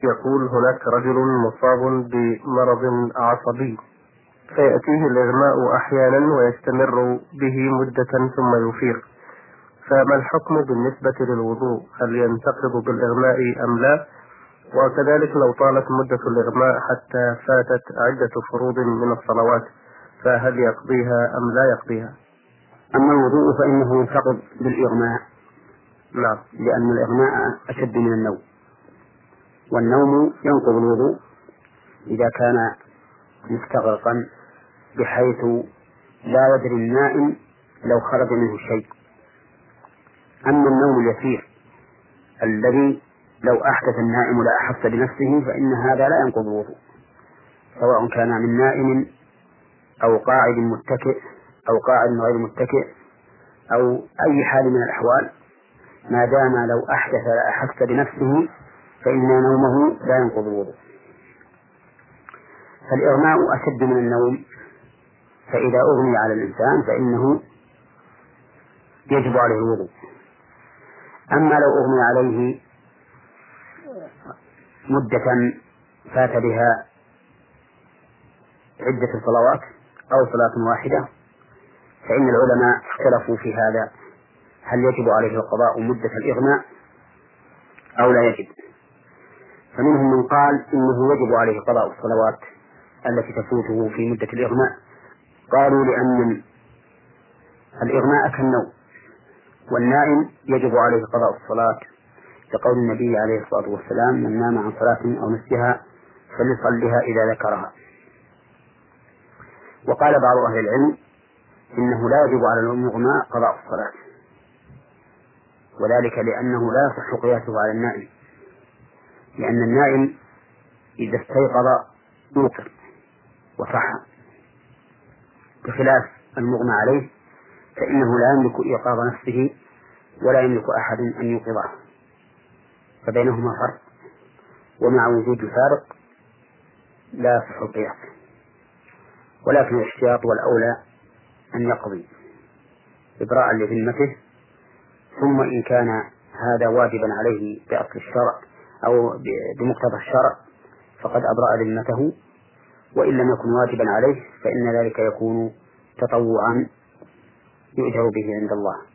يقول هناك رجل مصاب بمرض عصبي فيأتيه الإغماء أحيانا ويستمر به مدة ثم يفيق، فما الحكم بالنسبة للوضوء؟ هل ينتقض بالإغماء أم لا؟ وكذلك لو طالت مدة الإغماء حتى فاتت عدة فروض من الصلوات فهل يقضيها أم لا يقضيها؟ أما الوضوء فإنه ينتقض بالإغماء. نعم. لأن الإغماء أشد من النوم، والنوم ينقض الوضوء إذا كان مستغرقا بحيث لا يدري النائم لو خرج منه شيء. أما النوم اليسير الذي لو أحدث النائم لا أحس بنفسه فإن هذا لا ينقض الوضوء، سواء كان من نائم أو قاعد متكئ أو قاعد غير متكئ أو أي حال من الأحوال، ما دام لو أحدث لا أحس بنفسه فإن نومه لا ينقض الوضوء. فالإغماء أشد من النوم، فإذا أغمي على الإنسان فإنه يجب عليه الوضوء. أما لو أغمي عليه مدة فات بها عدة صلوات أو صلاة واحدة فإن العلماء اختلفوا في هذا، هل يجب عليه القضاء مدة الإغماء أو لا يجب. فمنهم من قال إنه يجب عليه قضاء الصلوات التي تفوته في مدة الإغماء، قالوا لأن الإغماء كالنوم، والنائم يجب عليه قضاء الصلاة لقول النبي عليه الصلاة والسلام: من نام عن صلاة أو نسيها فليصلها إذا ذكرها. وقال بعض أهل العلم إنه لا يجب على المغمى قضاء الصلاة، وذلك لأنه لا يصح قياسه على النائم، لأن النائم إذا استيقظ يوقظ وصح، بخلاف المغمى عليه فإنه لا يملك إيقاظ نفسه ولا يملك أحد أن يوقظه، فبينهما فرق، ومع وجود الفارق لا يصح القياس. ولكن الاحتياط والأولى أن يقضي إبراء لذمته، ثم إن كان هذا واجبا عليه بأصل الشرع أو بمقتضى الشرع فقد أبرأ ذمته، وإن لم يكن واجبا عليه فإن ذلك يكون تطوعا يؤجر به عند الله.